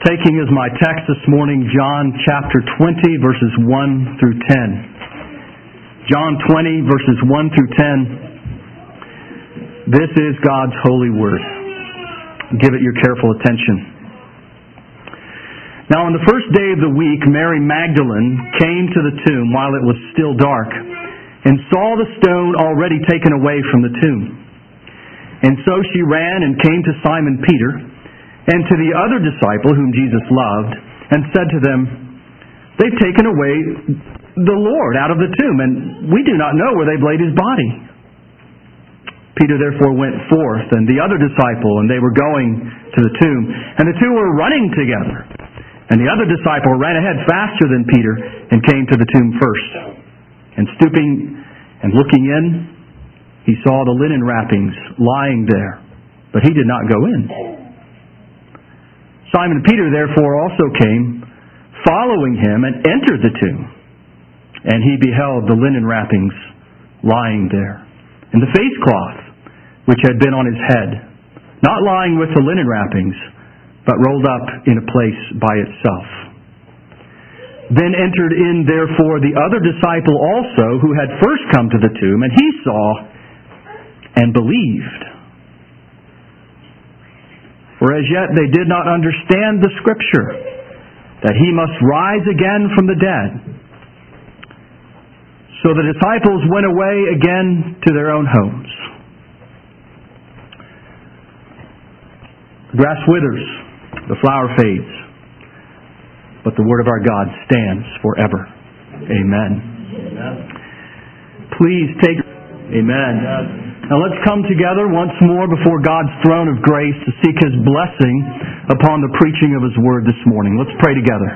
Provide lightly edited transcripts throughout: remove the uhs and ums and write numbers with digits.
Taking as my text this morning John chapter 20 verses 1 through 10. John 20 verses 1 through 10. This is God's holy word. Give it your careful attention. Now on the first day of the week, Mary Magdalene came to the tomb while it was still dark and saw the stone already taken away from the tomb. And so she ran and came to Simon Peter and to the other disciple whom Jesus loved, and said to them, "They've taken away the Lord out of the tomb, and we do not know where they've laid His body." Peter therefore went forth, and the other disciple, and they were going to the tomb, and the two were running together. And the other disciple ran ahead faster than Peter, and came to the tomb first. And stooping and looking in, he saw the linen wrappings lying there, but he did not go in. Simon Peter therefore also came, following him, and entered the tomb. And he beheld the linen wrappings lying there, and the face cloth which had been on his head, not lying with the linen wrappings, but rolled up in a place by itself. Then entered in therefore the other disciple also, who had first come to the tomb, and he saw and believed. For as yet they did not understand the Scripture, that He must rise again from the dead. So the disciples went away again to their own homes. The grass withers, the flower fades, but the Word of our God stands forever. Amen. Please take... Amen. Now let's come together once more before God's throne of grace to seek His blessing upon the preaching of His Word this morning. Let's pray together.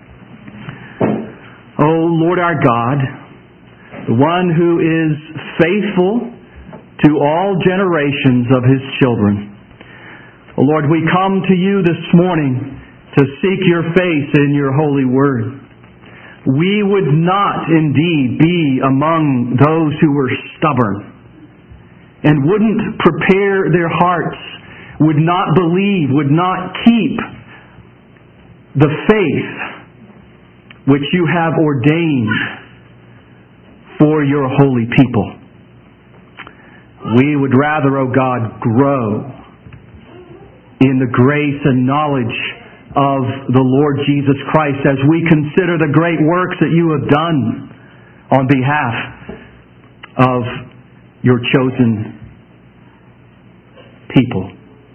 O Lord our God, the one who is faithful to all generations of His children. O Lord, we come to You this morning to seek Your face in Your holy Word. We would not indeed be among those who were stubborn and wouldn't prepare their hearts, would not believe, would not keep the faith which You have ordained for Your holy people. We would rather, O God, grow in the grace and knowledge of the Lord Jesus Christ as we consider the great works that You have done on behalf of Your chosen people.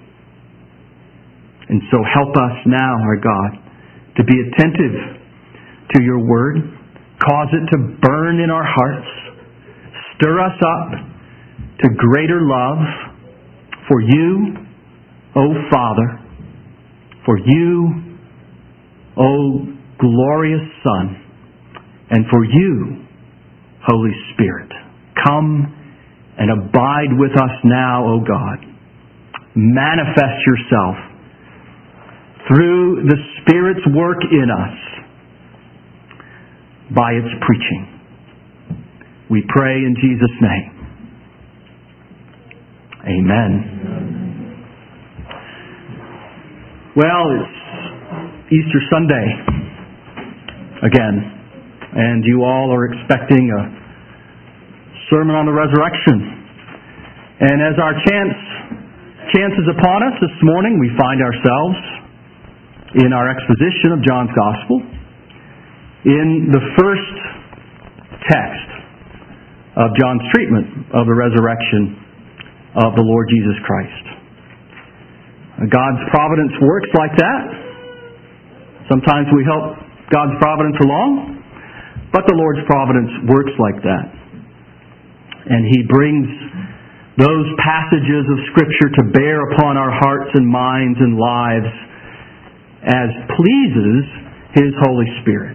And so help us now, our God, to be attentive to Your Word. Cause it to burn in our hearts. Stir us up to greater love for You, O Father, for You, O glorious Son, and for You, Holy Spirit. Come and abide with us now, O God. Manifest Yourself through the Spirit's work in us by its preaching. We pray in Jesus' name. Amen. Well, it's Easter Sunday again, and you all are expecting a sermon on the resurrection. And as our chance is upon us this morning, we find ourselves in our exposition of John's Gospel in the first text of John's treatment of the resurrection of the Lord Jesus Christ. God's providence works like that. Sometimes we help God's providence along, but the Lord's providence works like that. And He brings those passages of Scripture to bear upon our hearts and minds and lives as pleases His Holy Spirit.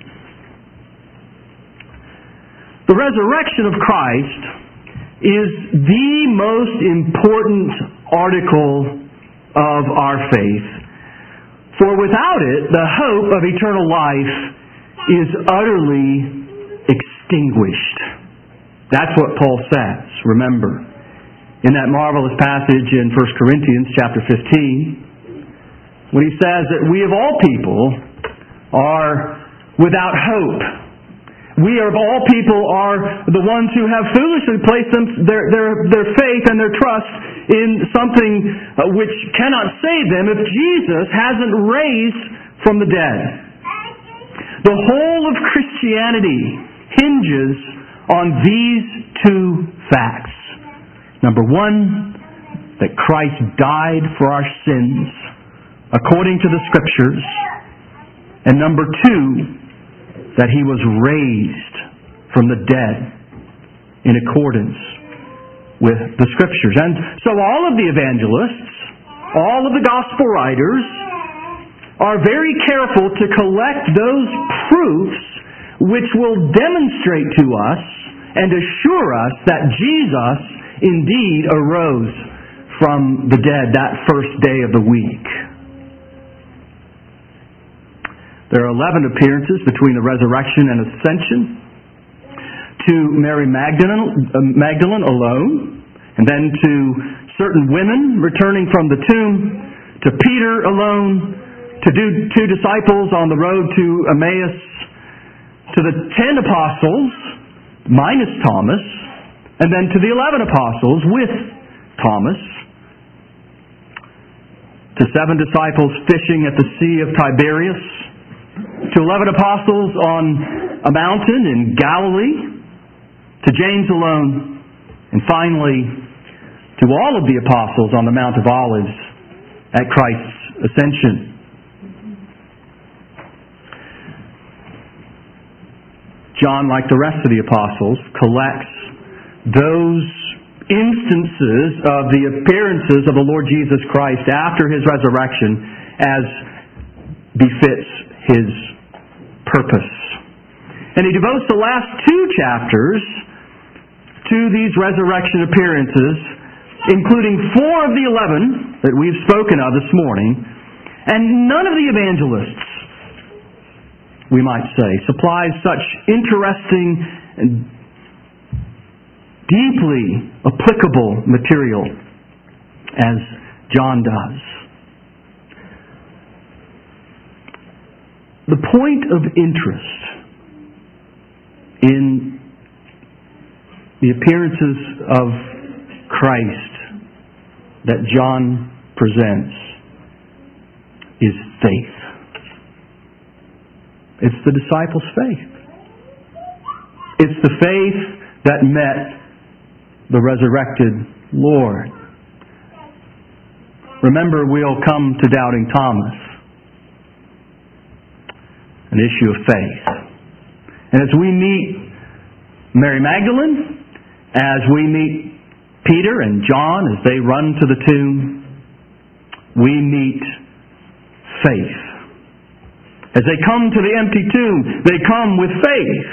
The resurrection of Christ is the most important article of our faith. For without it, the hope of eternal life is utterly extinguished. That's what Paul says, remember. In that marvelous passage in 1 Corinthians chapter 15, when he says that we of all people are without hope. We of all people are the ones who have foolishly placed their faith and their trust in something which cannot save them if Jesus hasn't raised from the dead. The whole of Christianity hinges on these two facts. Number one, that Christ died for our sins according to the Scriptures. And number two, that He was raised from the dead in accordance with the Scriptures. And so all of the evangelists, all of the Gospel writers, are very careful to collect those proofs which will demonstrate to us and assure us that Jesus indeed arose from the dead that first day of the week. There are 11 appearances between the resurrection and ascension. To Mary Magdalene alone, and then to certain women returning from the tomb, to Peter alone, to two disciples on the road to Emmaus, to the 10 apostles, minus Thomas, and then to the 11 apostles with Thomas, to 7 disciples fishing at the Sea of Tiberias, to 11 apostles on a mountain in Galilee, to James alone, and finally to all of the apostles on the Mount of Olives at Christ's ascension. John, like the rest of the apostles, collects those instances of the appearances of the Lord Jesus Christ after His resurrection as befits His purpose. And he devotes the last 2 chapters to these resurrection appearances, including 4 of the 11 that we've spoken of this morning, and none of the evangelists, we might say, supplies such interesting and deeply applicable material as John does. The point of interest in the appearances of Christ that John presents is faith. It's the disciples' faith. It's the faith that met the resurrected Lord. Remember, we'll come to doubting Thomas. An issue of faith. And as we meet Mary Magdalene, as we meet Peter and John as they run to the tomb, we meet faith. As they come to the empty tomb, they come with faith.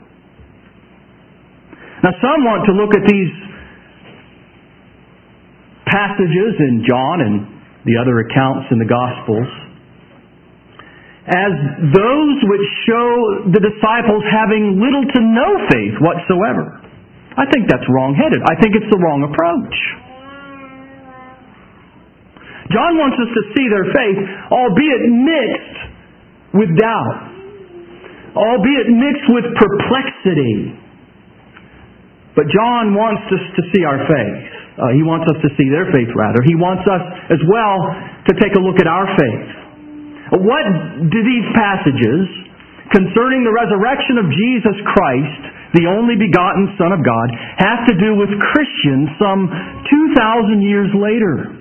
Now some want to look at these passages in John and the other accounts in the Gospels as those which show the disciples having little to no faith whatsoever. I think that's wrong-headed. I think it's the wrong approach. John wants us to see their faith, albeit mixed with doubt, albeit mixed with perplexity. But John wants us to see our faith. He wants us to see their faith, rather. He wants us as well to take a look at our faith. What do these passages concerning the resurrection of Jesus Christ, the only begotten Son of God, have to do with Christians some 2,000 years later?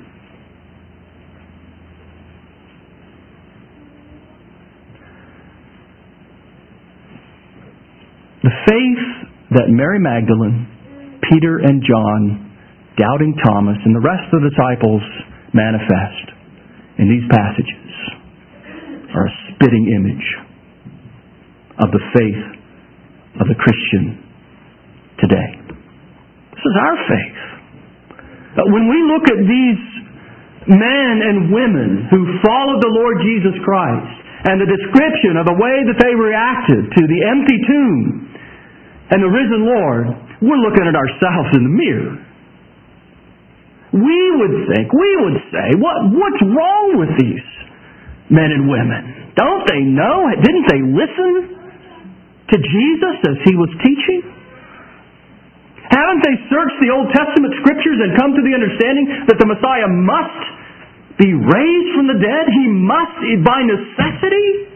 The faith that Mary Magdalene, Peter and John, doubting Thomas, and the rest of the disciples manifest in these passages are a spitting image of the faith of the Christian today. This is our faith. When we look at these men and women who followed the Lord Jesus Christ and the description of the way that they reacted to the empty tomb and the risen Lord, we're looking at ourselves in the mirror. We would say, what's wrong with these? men and women? Don't they know? Didn't they listen to Jesus as He was teaching? Haven't they searched the Old Testament Scriptures and come to the understanding that the Messiah must be raised from the dead? He must, by necessity?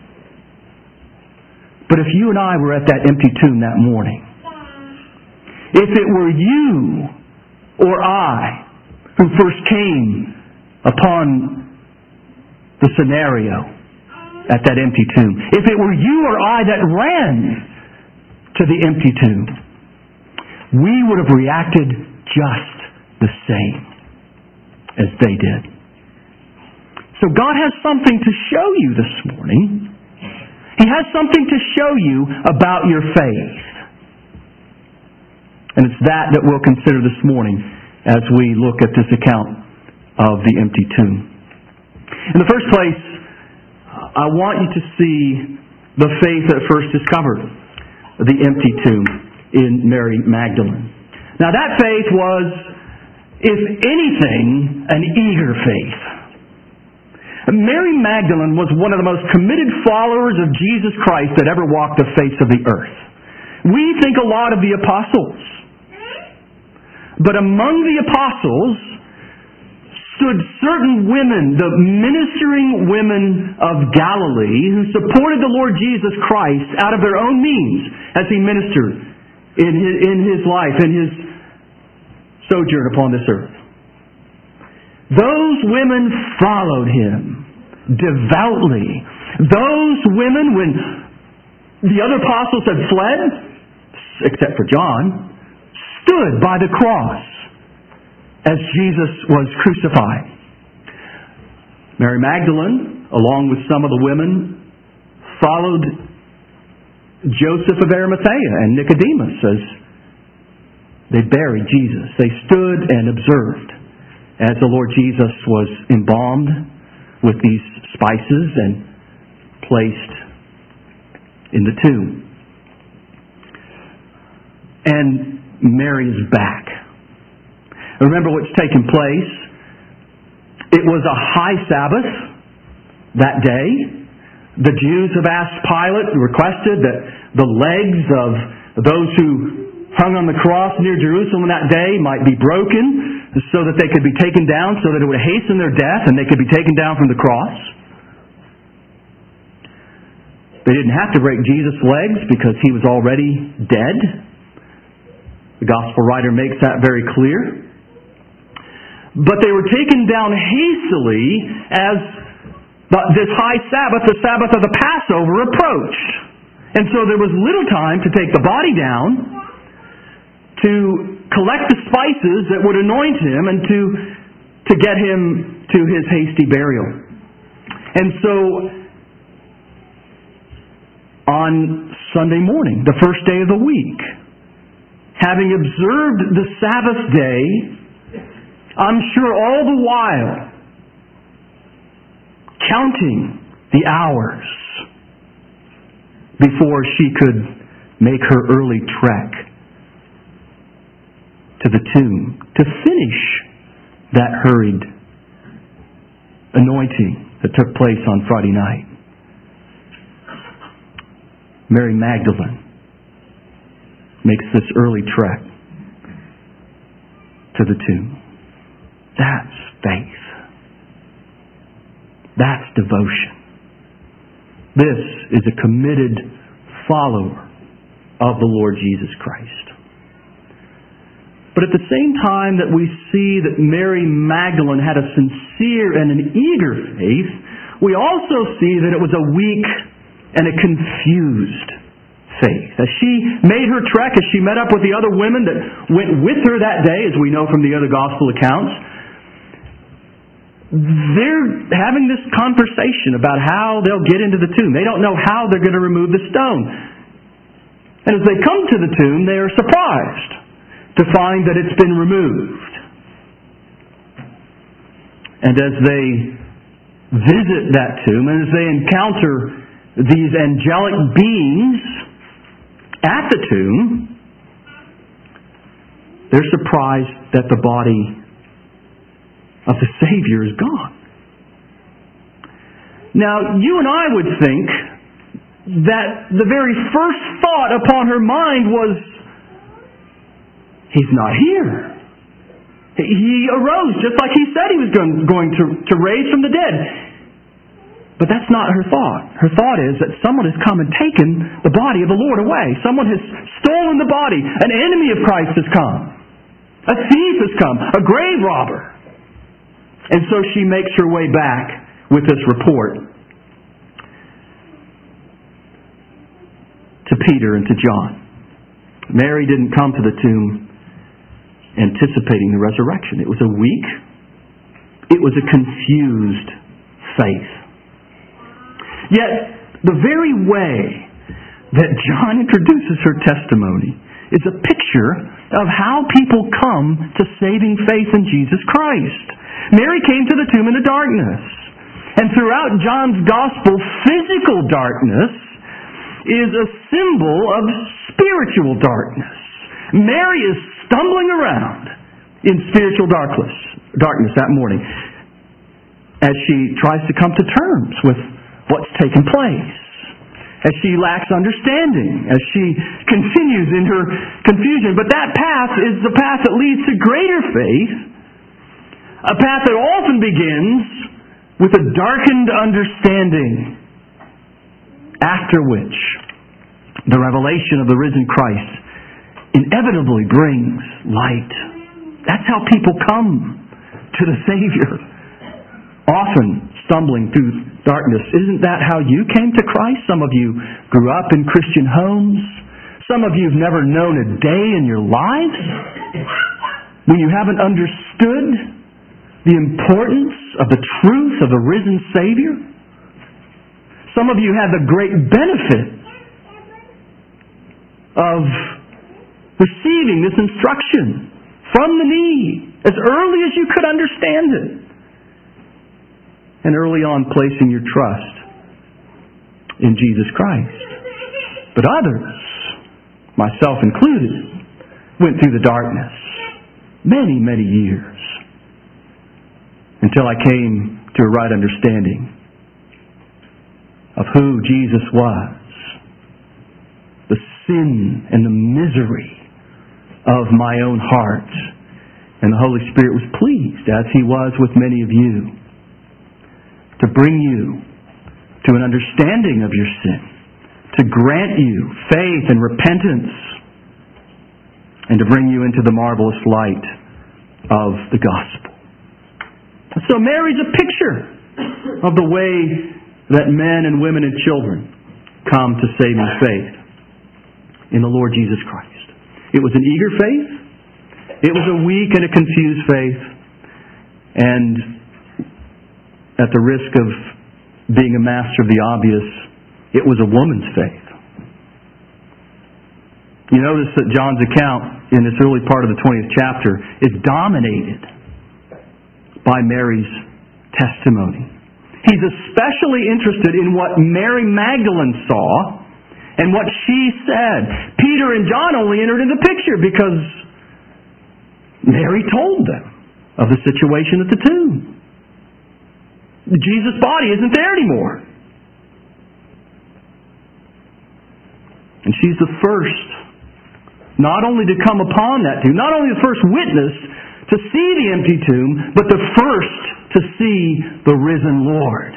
But if you and I were at that empty tomb that morning, if it were you or I who first came upon the scenario at that empty tomb, if it were you or I that ran to the empty tomb, we would have reacted just the same as they did. So God has something to show you this morning. He has something to show you about your faith. And it's that we'll consider this morning as we look at this account of the empty tomb. In the first place, I want you to see the faith that first discovered the empty tomb in Mary Magdalene. Now that faith was, if anything, an eager faith. Mary Magdalene was one of the most committed followers of Jesus Christ that ever walked the face of the earth. We think a lot of the apostles. But among the apostles stood certain women, the ministering women of Galilee, who supported the Lord Jesus Christ out of their own means as He ministered in His life, in His sojourn upon this earth. Those women followed Him devoutly. Those women, when the other apostles had fled, except for John, stood by the cross as Jesus was crucified. Mary Magdalene, along with some of the women, followed Joseph of Arimathea and Nicodemus as they buried Jesus. They stood and observed as the Lord Jesus was embalmed with these spices and placed in the tomb. And Mary is back. Remember what's taken place. It was a high Sabbath that day. The Jews have asked Pilate, requested that the legs of those who hung on the cross near Jerusalem that day might be broken so that they could be taken down, so that it would hasten their death and they could be taken down from the cross. They didn't have to break Jesus' legs because He was already dead. The Gospel writer makes that very clear. But they were taken down hastily as this high Sabbath, the Sabbath of the Passover, approached. And so there was little time to take the body down, to collect the spices that would anoint Him, and to get Him to His hasty burial. And so on Sunday morning, the first day of the week, having observed the Sabbath day, I'm sure all the while counting the hours before she could make her early trek to the tomb to finish that hurried anointing that took place on Friday night. Mary Magdalene makes this early trek to the tomb. That's faith. That's devotion. This is a committed follower of the Lord Jesus Christ. But at the same time that we see that Mary Magdalene had a sincere and an eager faith, we also see that it was a weak and a confused faith. As she made her trek, as she met up with the other women that went with her that day, as we know from the other gospel accounts, they're having this conversation about how they'll get into the tomb. They don't know how they're going to remove the stone. And as they come to the tomb, they are surprised to find that it's been removed. And as they visit that tomb, and as they encounter these angelic beings at the tomb, they're surprised that the body of the Savior is gone. Now, you and I would think that the very first thought upon her mind was, He's not here. He arose just like He said He was going to raise from the dead. But that's not her thought. Her thought is that someone has come and taken the body of the Lord away. Someone has stolen the body. An enemy of Christ has come. A thief has come. A grave robber. And so she makes her way back with this report to Peter and to John. Mary didn't come to the tomb anticipating the resurrection. It was a weak, it was a confused faith. Yet, the very way that John introduces her testimony is a picture of how people come to saving faith in Jesus Christ. Mary came to the tomb in the darkness. And throughout John's Gospel, physical darkness is a symbol of spiritual darkness. Mary is stumbling around in spiritual darkness that morning as she tries to come to terms with what's taken place, as she lacks understanding, as she continues in her confusion. But that path is the path that leads to greater faith, a path that often begins with a darkened understanding, after which the revelation of the risen Christ inevitably brings light. That's how people come to the Savior, often stumbling through darkness. Isn't that how you came to Christ? Some of you grew up in Christian homes. Some of you have never known a day in your lives when you haven't understood the importance of the truth of the risen Savior. Some of you had the great benefit of receiving this instruction from the knee as early as you could understand it, and early on placing your trust in Jesus Christ. But others, myself included, went through the darkness many, many years until I came to a right understanding of who Jesus was, the sin and the misery of my own heart. And the Holy Spirit was pleased, as He was with many of you, to bring you to an understanding of your sin, to grant you faith and repentance, and to bring you into the marvelous light of the gospel. So Mary's a picture of the way that men and women and children come to saving faith in the Lord Jesus Christ. It was an eager faith. It was a weak and a confused faith. And at the risk of being a master of the obvious, it was a woman's faith. You notice that John's account in this early part of the 20th chapter is dominated by Mary's testimony. He's especially interested in what Mary Magdalene saw and what she said. Peter and John only entered in the picture because Mary told them of the situation at the tomb. Jesus' body isn't there anymore. And she's the first, not only to come upon that tomb, not only the first witness to see the empty tomb, but the first to see the risen Lord.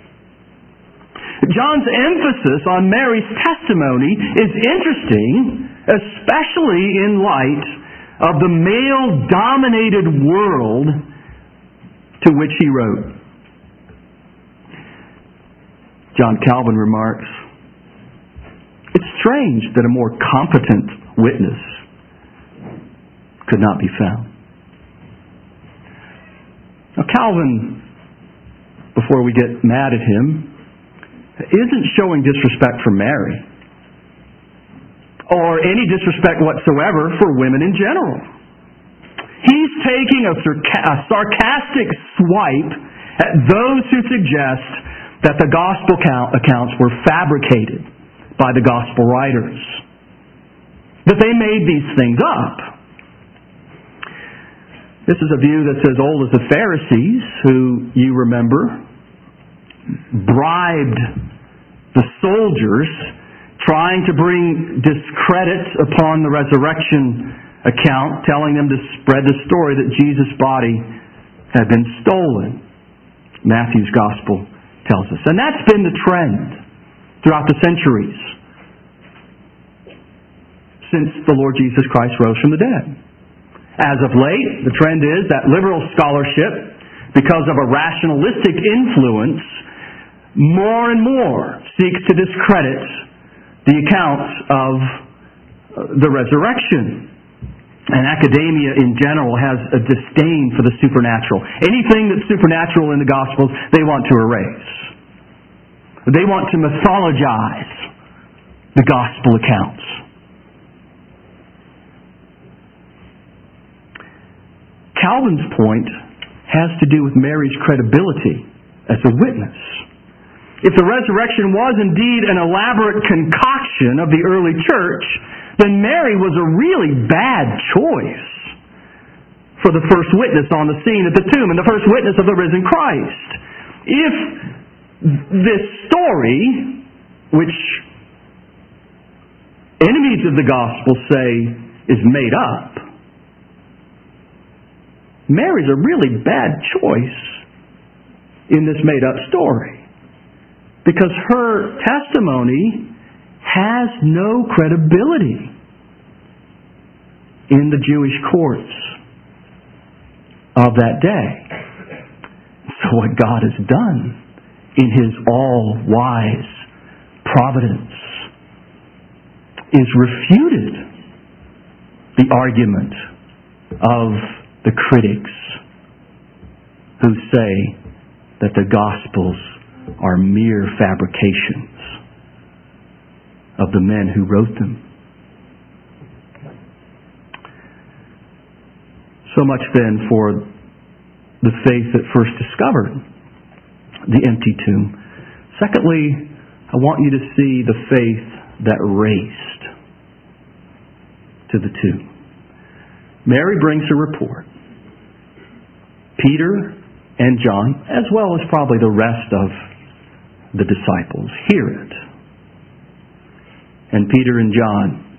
John's emphasis on Mary's testimony is interesting, especially in light of the male-dominated world to which he wrote. John Calvin remarks, "It's strange that a more competent witness could not be found." Now Calvin, before we get mad at him, isn't showing disrespect for Mary, or any disrespect whatsoever for women in general. He's taking a sarcastic swipe at those who suggest that the gospel accounts were fabricated by the gospel writers, that they made these things up. This is a view that's as old as the Pharisees, who, you remember, bribed the soldiers, trying to bring discredit upon the resurrection account, telling them to spread the story that Jesus' body had been stolen. Matthew's Gospel tells us. And that's been the trend throughout the centuries since the Lord Jesus Christ rose from the dead. As of late, the trend is that liberal scholarship, because of a rationalistic influence, more and more seeks to discredit the accounts of the resurrection. And academia in general has a disdain for the supernatural. Anything that's supernatural in the Gospels, they want to erase. They want to mythologize the Gospel accounts. Calvin's point has to do with Mary's credibility as a witness. If the resurrection was indeed an elaborate concoction of the early church, then Mary was a really bad choice for the first witness on the scene at the tomb and the first witness of the risen Christ. If this story, which enemies of the gospel say is made up, Mary's a really bad choice in this made-up story, because her testimony has no credibility in the Jewish courts of that day. So what God has done in His all-wise providence is refuted the argument of the critics who say that the Gospels are mere fabrications of the men who wrote them. So much then for the faith that first discovered the empty tomb. Secondly, I want you to see the faith that raced to the tomb. Mary brings a report. Peter and John, as well as probably the rest of the disciples, hear it. And Peter and John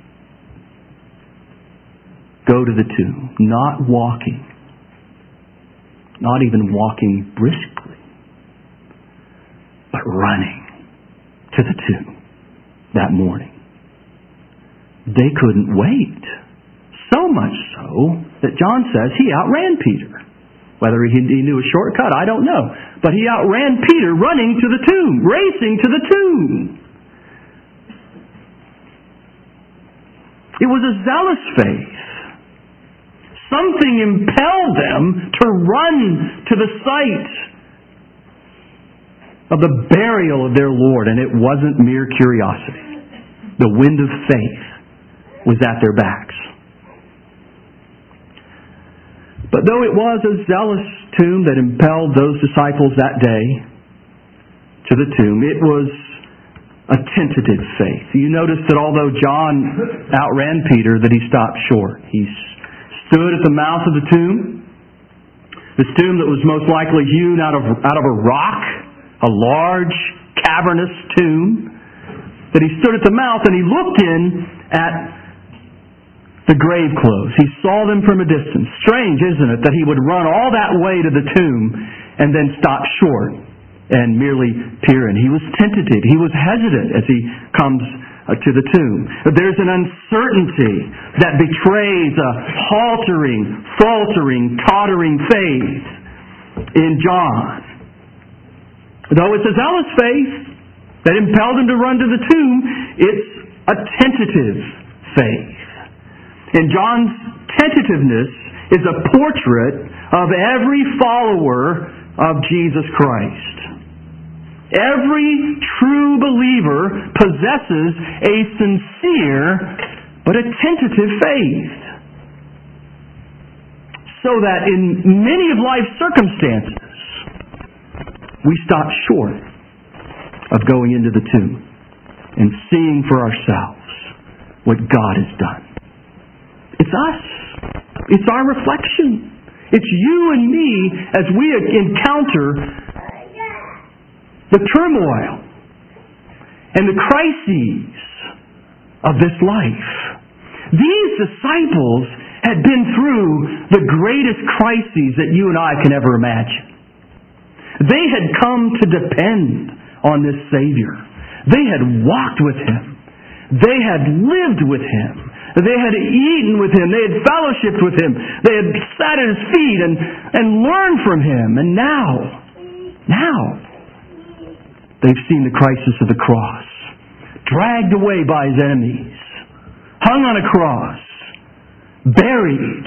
go to the tomb, not walking, not even walking briskly, but running to the tomb that morning. They couldn't wait. So much so that John says he outran Peter. Whether he knew a shortcut, I don't know. But he outran Peter running to the tomb, racing to the tomb. It was a zealous faith. Something impelled them to run to the site of the burial of their Lord, and it wasn't mere curiosity. The wind of faith was at their backs. But though it was a zealous tomb that impelled those disciples that day to the tomb, it was a tentative faith. You notice that although John outran Peter, that he stopped short. He stood at the mouth of the tomb, this tomb that was most likely hewn out of a rock, a large, cavernous tomb, that he stood at the mouth and he looked in at the grave clothes. He saw them from a distance. Strange, isn't it, that he would run all that way to the tomb and then stop short and merely peer in. He was tentative. He was hesitant as he comes to the tomb. But there's an uncertainty that betrays a faltering, tottering faith in John. Though it's a zealous faith that impelled him to run to the tomb, it's a tentative faith. And John's tentativeness is a portrait of every follower of Jesus Christ. Every true believer possesses a sincere but a tentative faith. So that in many of life's circumstances, we stop short of going into the tomb and seeing for ourselves what God has done. It's us. It's our reflection. It's you and me as we encounter the turmoil, and the crises of this life. These disciples had been through the greatest crises that you and I can ever imagine. They had come to depend on this Savior. They had walked with Him. They had lived with Him. They had eaten with Him. They had fellowshiped with Him. They had sat at His feet and learned from Him. And now, they've seen the crisis of the cross. Dragged away by His enemies. Hung on a cross. Buried.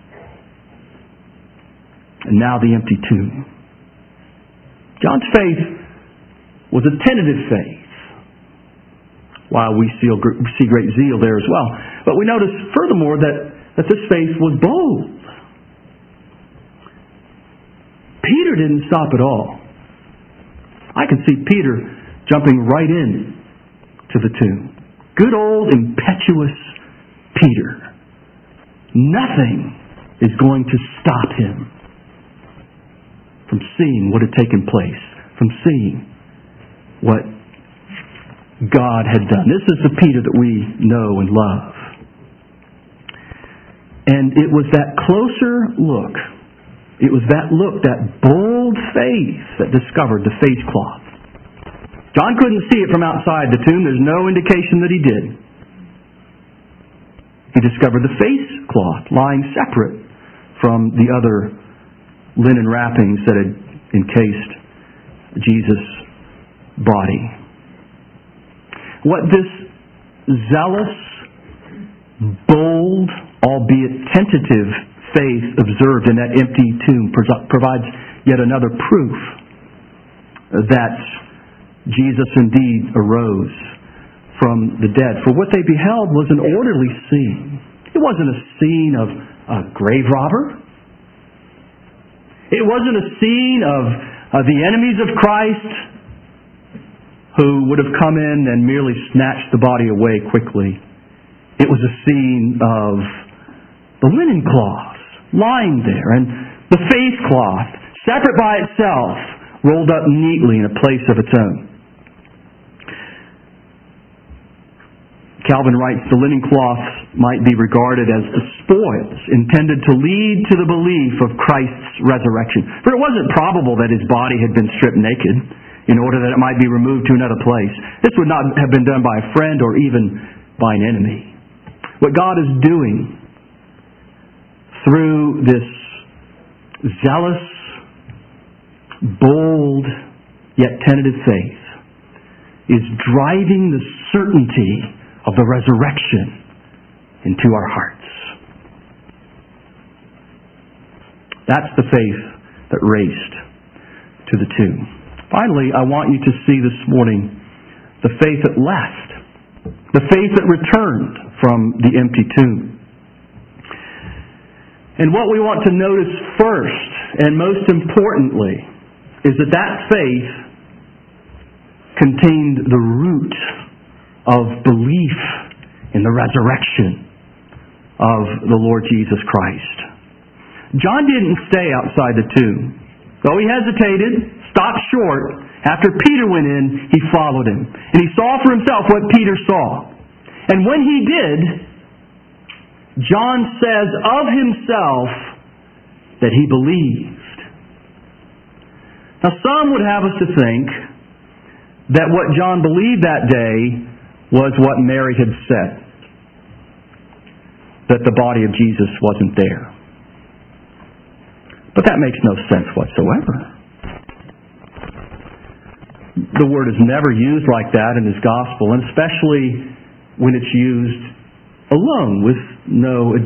And now the empty tomb. John's faith was a tentative faith, while we see great zeal there as well. But we notice furthermore that this faith was bold. Peter didn't stop at all. I can see Peter jumping right in to the tomb. Good old impetuous Peter. Nothing is going to stop him from seeing what had taken place, from seeing what God had done. This is the Peter that we know and love. And it was that closer look, it was that look, that bold faith that discovered the face cloth. John couldn't see it from outside the tomb. There's no indication that he did. He discovered the face cloth lying separate from the other linen wrappings that had encased Jesus' body. What this zealous, bold, albeit tentative faith observed in that empty tomb provides yet another proof that Jesus indeed arose from the dead. For what they beheld was an orderly scene. It wasn't a scene of a grave robber. It wasn't a scene of the enemies of Christ who would have come in and merely snatched the body away quickly. It was a scene of the linen cloth lying there and the face cloth, separate by itself, rolled up neatly in a place of its own. Calvin writes, the linen cloths might be regarded as the spoils intended to lead to the belief of Christ's resurrection. For it wasn't probable that His body had been stripped naked in order that it might be removed to another place. This would not have been done by a friend or even by an enemy. What God is doing through this zealous, bold, yet tentative faith is driving the certainty of the resurrection into our hearts. That's the faith that raced to the tomb. Finally, I want you to see this morning the faith that left, the faith that returned from the empty tomb. And what we want to notice first, and most importantly, is that faith contained the root of belief in the resurrection of the Lord Jesus Christ. John didn't stay outside the tomb. Though he hesitated, stopped short, after Peter went in, he followed him. And he saw for himself what Peter saw. And when he did, John says of himself that he believed. Now some would have us to think that what John believed that day was what Mary had said, that the body of Jesus wasn't there. But that makes no sense whatsoever. The word is never used like that in His gospel, and especially when it's used alone with no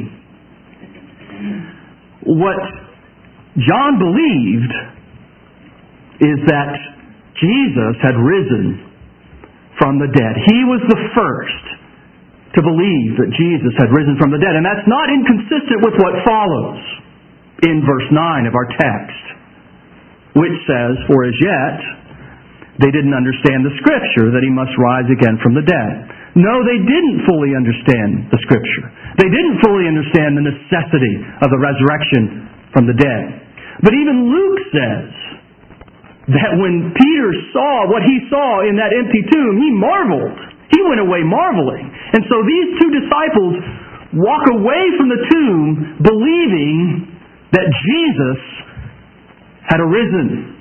addition. What John believed is that Jesus had risen from the dead. He was the first to believe that Jesus had risen from the dead. And that's not inconsistent with what follows in verse 9 of our text, which says, for as yet they didn't understand the Scripture that He must rise again from the dead. No, they didn't fully understand the Scripture. They didn't fully understand the necessity of the resurrection from the dead. But even Luke says that when Peter saw what he saw in that empty tomb, he marveled. He went away marveling. And so these two disciples walk away from the tomb believing that Jesus had arisen.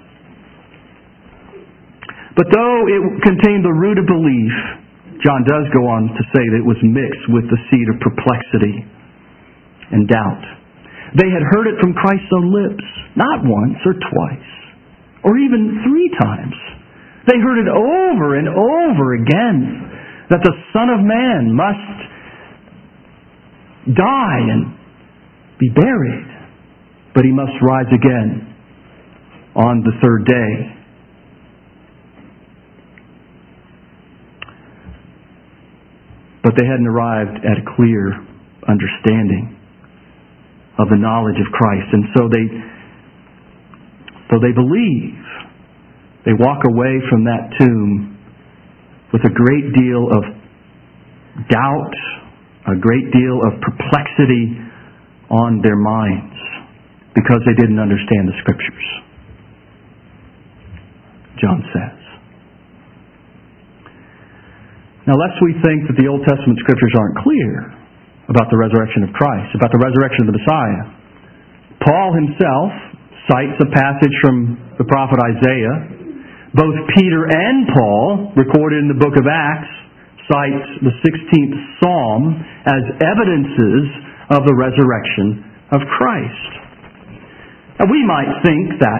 But though it contained the root of belief, John does go on to say that it was mixed with the seed of perplexity and doubt. They had heard it from Christ's own lips, not once or twice, or even 3 times. They heard it over and over again, that the Son of Man must die and be buried, but He must rise again on the 3rd day. But they hadn't arrived at a clear understanding of the knowledge of Christ. And so they believe. They walk away from that tomb with a great deal of doubt, a great deal of perplexity on their minds because they didn't understand the Scriptures. John says. Now, lest we think that the Old Testament Scriptures aren't clear about the resurrection of Christ, about the resurrection of the Messiah, Paul himself cites a passage from the prophet Isaiah. Both Peter and Paul, recorded in the book of Acts, cites the 16th Psalm as evidences of the resurrection of Christ. Now, we might think that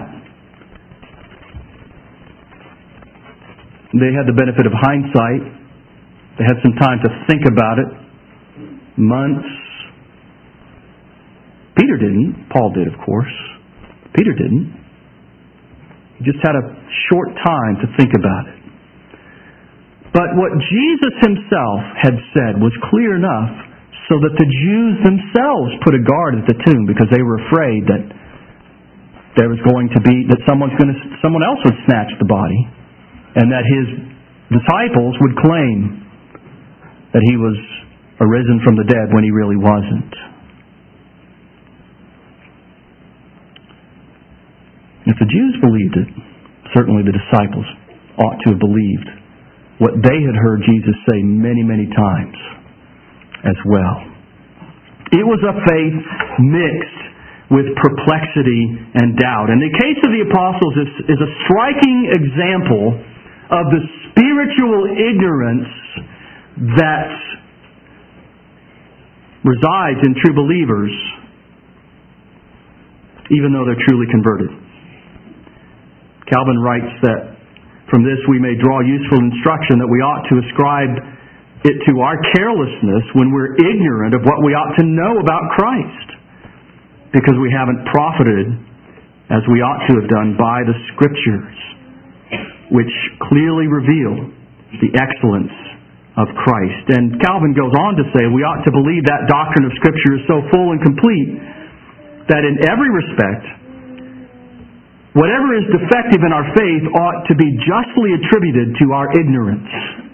they had the benefit of hindsight. They had some time to think about it. Months. Peter didn't. Paul did, of course. Peter didn't. He just had a short time to think about it. But what Jesus Himself had said was clear enough so that the Jews themselves put a guard at the tomb because they were afraid that there was going to be, that someone else would snatch the body and that His disciples would claim that He was arisen from the dead when He really wasn't. If the Jews believed it, certainly the disciples ought to have believed what they had heard Jesus say many, many times as well. It was a faith mixed with perplexity and doubt. And the case of the apostles is a striking example of the spiritual ignorance that resides in true believers, even though they're truly converted. Calvin writes that from this we may draw useful instruction that we ought to ascribe it to our carelessness when we're ignorant of what we ought to know about Christ, because we haven't profited as we ought to have done by the Scriptures, which clearly reveal the excellence of Christ. And Calvin goes on to say we ought to believe that doctrine of Scripture is so full and complete that in every respect, whatever is defective in our faith ought to be justly attributed to our ignorance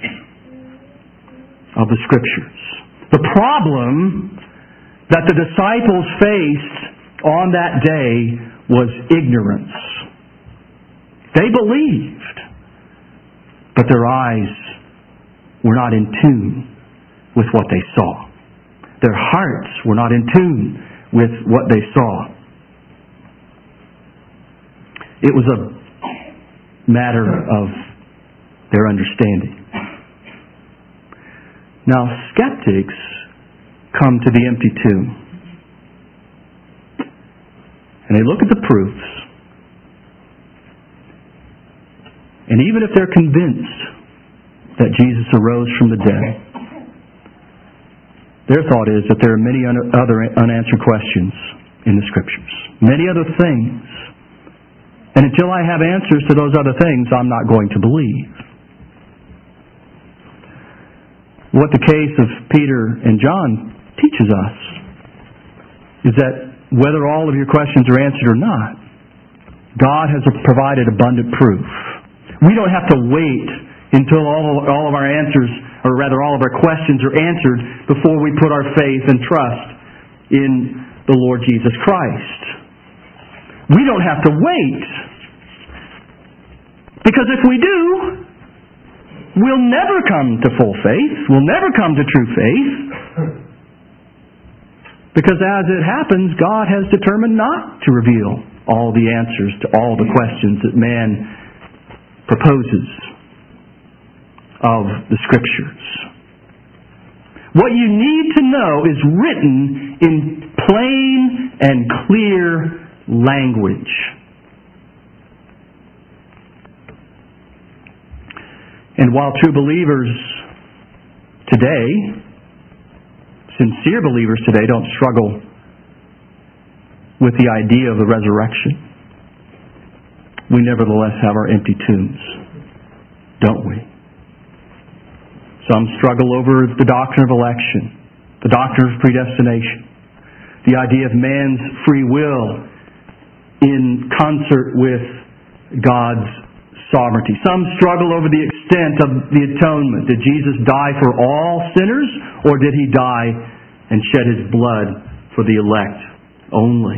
of the Scriptures. The problem that the disciples faced on that day was ignorance. They believed, but their eyes were not in tune with what they saw. Their hearts were not in tune with what they saw. It was a matter of their understanding. Now, skeptics come to the empty tomb and they look at the proofs, and even if they're convinced that Jesus arose from the dead, their thought is that there are many other unanswered questions in the Scriptures. Many other things. And until I have answers to those other things, I'm not going to believe. What the case of Peter and John teaches us is that whether all of your questions are answered or not, God has provided abundant proof. We don't have to wait until all of our answers, or rather all of our questions are answered before we put our faith and trust in the Lord Jesus Christ. We don't have to wait Because if we do, we'll never come to full faith. We'll never come to true faith. Because as it happens, God has determined not to reveal all the answers to all the questions that man proposes of the Scriptures. What you need to know is written in plain and clear language. And while true believers today, sincere believers today, don't struggle with the idea of the resurrection, we nevertheless have our empty tombs, don't we? Some struggle over the doctrine of election, the doctrine of predestination, the idea of man's free will in concert with God's sovereignty. Some struggle over the extent of the atonement. Did Jesus die for all sinners, or did He die and shed His blood for the elect only?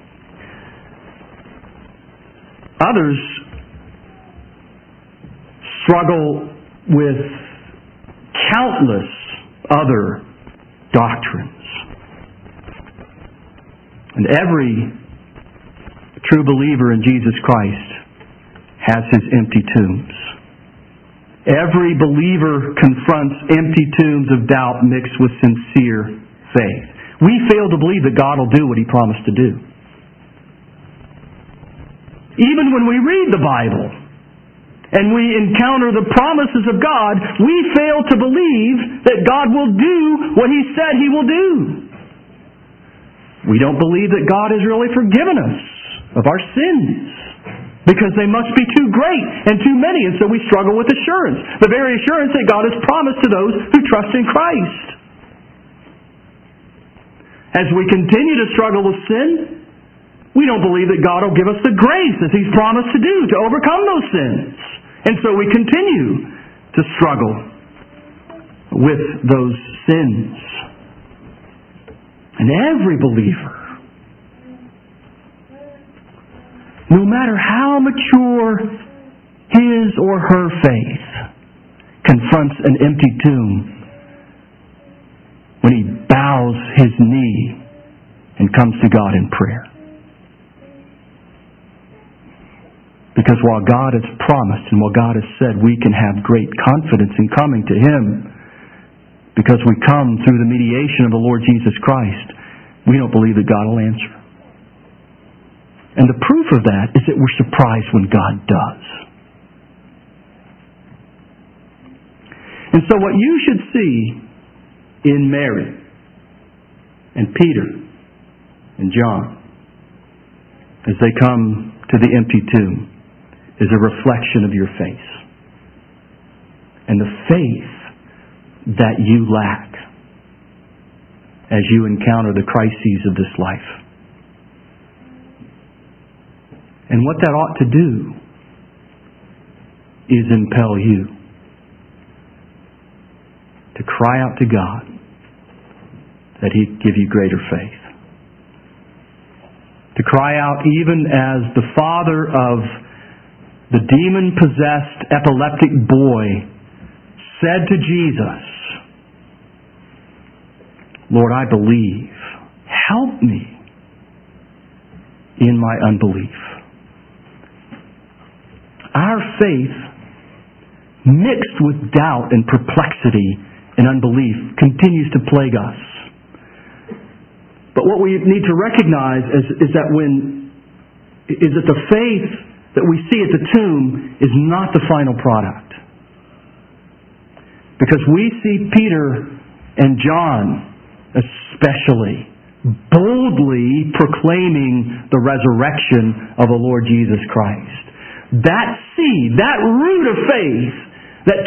Others struggle with countless other doctrines. And every true believer in Jesus Christ has his empty tombs. Every believer confronts empty tombs of doubt mixed with sincere faith. We fail to believe that God will do what He promised to do. Even when we read the Bible and we encounter the promises of God, we fail to believe that God will do what He said He will do. We don't believe that God has really forgiven us of our sins, because they must be too great and too many, and so we struggle with assurance. The very assurance that God has promised to those who trust in Christ. As we continue to struggle with sin, we don't believe that God will give us the grace as He's promised to do to overcome those sins. And so we continue to struggle with those sins. And every believer, no matter how mature his or her faith, confronts an empty tomb when he bows his knee and comes to God in prayer. Because while God has promised and while God has said, we can have great confidence in coming to Him because we come through the mediation of the Lord Jesus Christ, we don't believe that God will answer. And the proof of that is that we're surprised when God does. And so what you should see in Mary and Peter and John as they come to the empty tomb is a reflection of your faith. And the faith that you lack as you encounter the crises of this life. And what that ought to do is impel you to cry out to God that He'd give you greater faith. To cry out even as the father of the demon-possessed epileptic boy said to Jesus, Lord, I believe. Help me in my unbelief. Our faith, mixed with doubt and perplexity and unbelief, continues to plague us. But what we need to recognize is that the faith that we see at the tomb is not the final product. Because we see Peter and John especially boldly proclaiming the resurrection of the Lord Jesus Christ. That seed, that root of faith that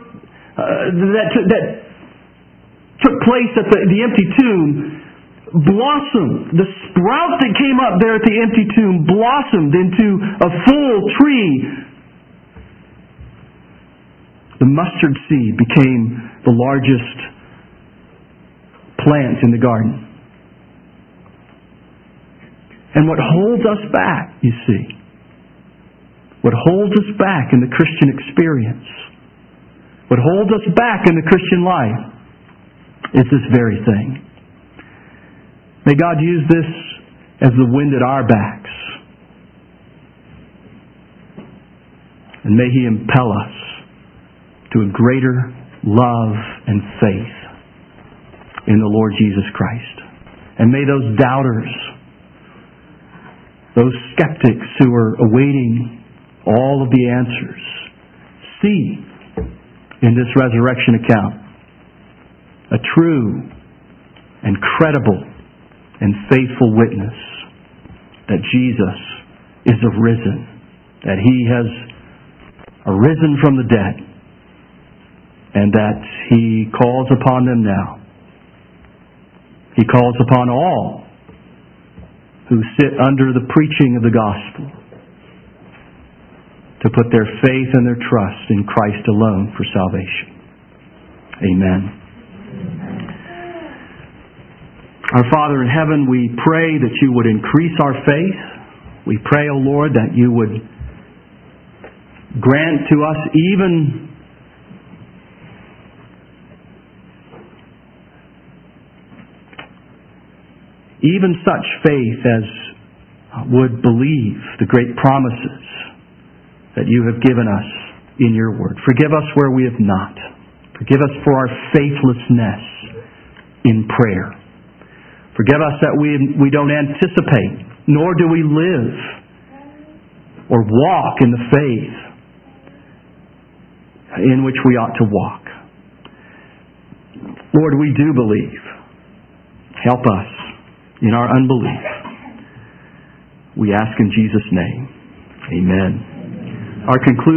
took place at the empty tomb blossomed. The sprout that came up there at the empty tomb blossomed into a full tree. The mustard seed became the largest plant in the garden. And what holds us back, you see, what holds us back in the Christian experience, what holds us back in the Christian life, is this very thing. May God use this as the wind at our backs. And may He impel us to a greater love and faith in the Lord Jesus Christ. And may those doubters, those skeptics who are awaiting all of the answers, see in this resurrection account a true and credible and faithful witness that Jesus is arisen, that He has arisen from the dead, and that He calls upon them now. He calls upon all who sit under the preaching of the gospel to put their faith and their trust in Christ alone for salvation. Amen. Our Father in heaven, we pray that You would increase our faith. We pray, O Lord, that You would grant to us even such faith as would believe the great promises that You have given us in Your Word. Forgive us where we have not. Forgive us for our faithlessness in prayer. Forgive us that we don't anticipate, nor do we live or walk in the faith in which we ought to walk. Lord, we do believe. Help us in our unbelief. We ask in Jesus' name. Amen. Our conclusion